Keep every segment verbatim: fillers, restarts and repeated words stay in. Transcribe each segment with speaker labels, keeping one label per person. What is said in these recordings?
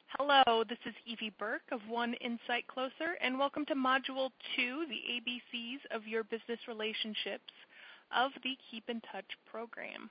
Speaker 1: Hello, this is Evie Burke of One Insight Closer, and welcome to Module two, the A B Cs of Your Business Relationships of the Keep in Touch program.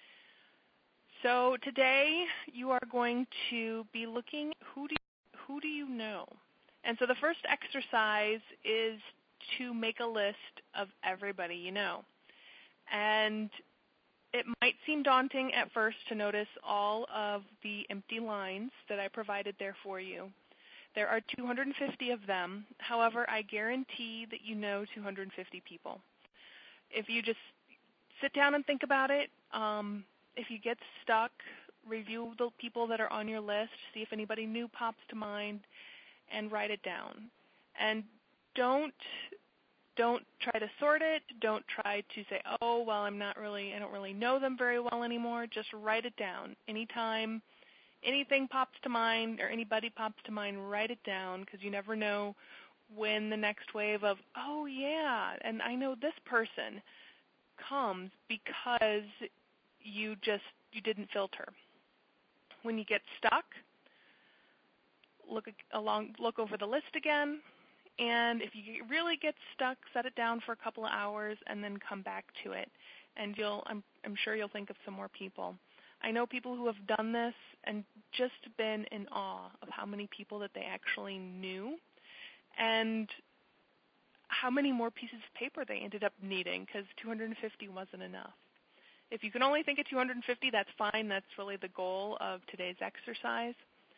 Speaker 1: So today you are going to be looking, who do you, who do you know? And so the first exercise is to make a list of everybody you know. And it might seem daunting at first to notice all of the empty lines that I provided there for you. There are two hundred fifty of them. However, I guarantee that you know two hundred fifty people. If you just sit down and think about it, um, if you get stuck, review the people that are on your list, see if anybody new pops to mind, and write it down. And don't Don't try to sort it. Don't try to say, oh, well, I'm not really, I don't really know them very well anymore. Just write it down. Anytime anything pops to mind or anybody pops to mind, write it down, because you never know when the next wave of, oh, yeah, and I know this person comes because you just, you didn't filter. When you get stuck, look along, look over the list again. And if you really get stuck, set it down for a couple of hours and then come back to it. And you'll, I'm, I'm sure you'll think of some more people. I know people who have done this and just been in awe of how many people that they actually knew and how many more pieces of paper they ended up needing, because two hundred fifty wasn't enough. If you can only think of two hundred fifty, that's fine. That's really the goal of today's exercise.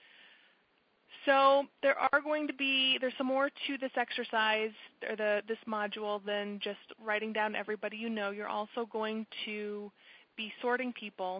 Speaker 1: So there are going to be, there's some more to this exercise, or the, this module, than just writing down everybody you know. You're also going to be sorting people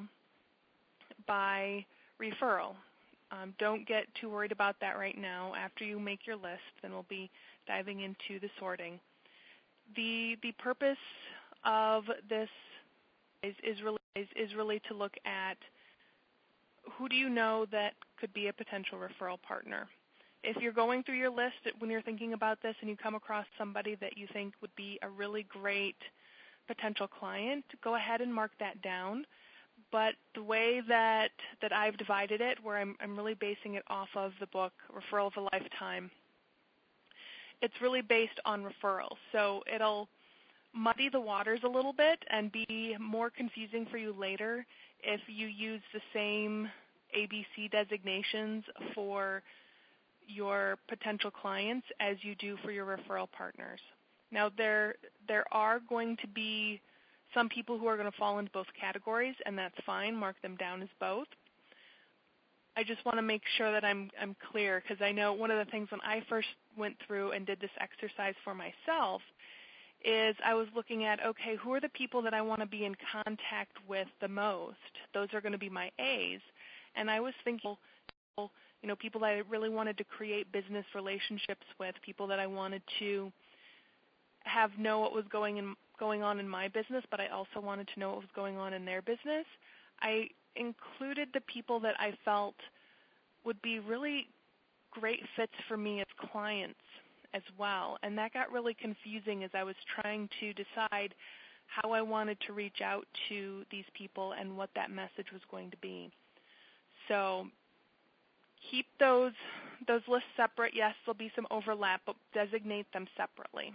Speaker 1: by referral. Um, don't get too worried about that right now. After you make your list, then we'll be diving into the sorting. The, the purpose of this is, is, really, is, is really to look at who do you know that could be a potential referral partner. If you're going through your list when you're thinking about this and you come across somebody that you think would be a really great potential client, go ahead and mark that down. But the way that, that I've divided it, where I'm, I'm really basing it off of the book Referral of a Lifetime, it's really based on referrals. So it'll muddy the waters a little bit and be more confusing for you later if you use the same A B C designations for your potential clients as you do for your referral partners. Now, there, there are going to be some people who are going to fall into both categories, and that's fine. Mark them down as both. I just want to make sure that I'm, I'm clear, because I know one of the things when I first went through and did this exercise for myself is I was looking at, okay, who are the people that I want to be in contact with the most? Those are going to be my A's. And I was thinking, you know, people that I really wanted to create business relationships with, people that I wanted to have know what was going in, going on in my business, but I also wanted to know what was going on in their business. I included the people that I felt would be really great fits for me as clients as well. And that got really confusing as I was trying to decide how I wanted to reach out to these people and what that message was going to be. So keep those, those lists separate. Yes, there'll be some overlap, but designate them separately.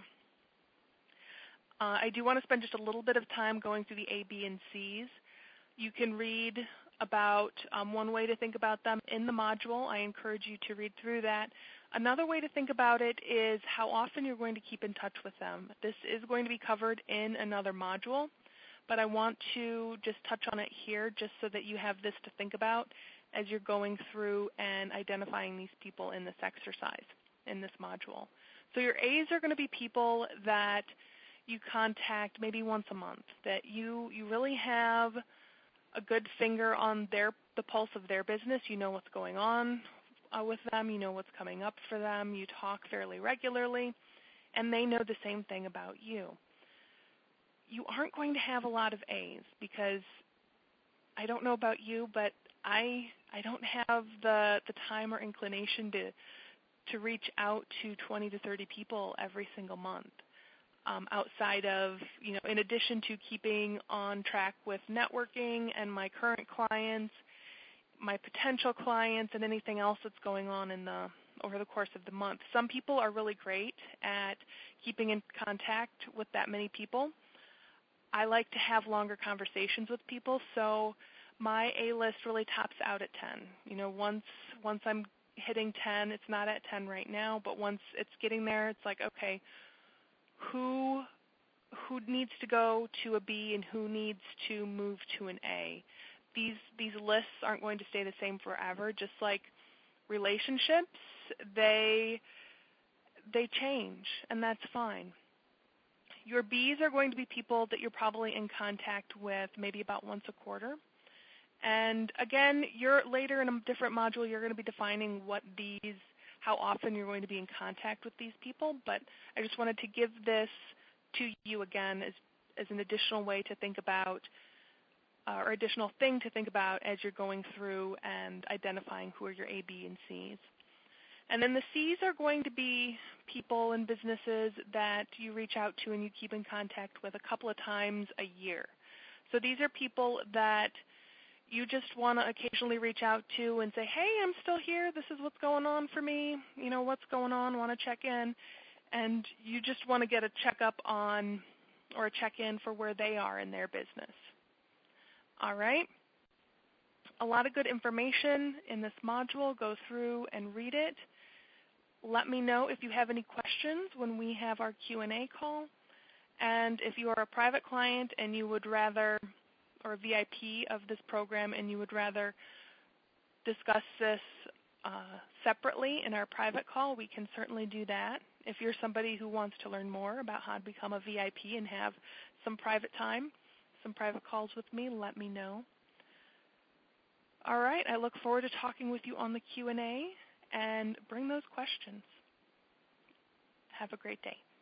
Speaker 1: Uh, I do want to spend just a little bit of time going through the A, B, and C's. You can read about um, one way to think about them in the module. I encourage you to read through that. Another way to think about it is how often you're going to keep in touch with them. This is going to be covered in another module, but I want to just touch on it here just so that you have this to think about as you're going through and identifying these people in this exercise, in this module. So your A's are going to be people that you contact maybe once a month, that you, you really have a good finger on their, the pulse of their business. You know what's going on uh, with them. You know what's coming up for them. You talk fairly regularly, and they know the same thing about you. You aren't going to have a lot of A's because I don't know about you, but I I don't have the, the time or inclination to to reach out to twenty to thirty people every single month. Um, outside of, you know, in addition to keeping on track with networking and my current clients, my potential clients and anything else that's going on in the over the course of the month. Some people are really great at keeping in contact with that many people. I like to have longer conversations with people, so my A list really tops out at ten. You know, once once I'm hitting ten, it's not at ten right now, but once it's getting there, it's like, okay, who who needs to go to a B and who needs to move to an A? These these lists aren't going to stay the same forever, just like relationships, they they change, and that's fine. Your B's are going to be people that you're probably in contact with maybe about once a quarter. And again, you're later in a different module, you're going to be defining what these, how often you're going to be in contact with these people. But I just wanted to give this to you again as, as an additional way to think about, uh, or additional thing to think about as you're going through and identifying who are your A, B, and C's. And then the C's are going to be people and businesses that you reach out to and you keep in contact with a couple of times a year. So these are people that you just want to occasionally reach out to and say, hey, I'm still here. This is what's going on for me. You know, what's going on? Want to check in. And you just want to get a checkup on or a check-in for where they are in their business. All right. A lot of good information in this module. Go through and read it. Let me know if you have any questions when we have our Q and A call. And if you are a private client and you would rather, or a V I P of this program, and you would rather discuss this uh, separately in our private call, we can certainly do that. If you're somebody who wants to learn more about how to become a V I P and have some private time, some private calls with me, let me know. All right, I look forward to talking with you on the Q and A, and bring those questions. Have a great day.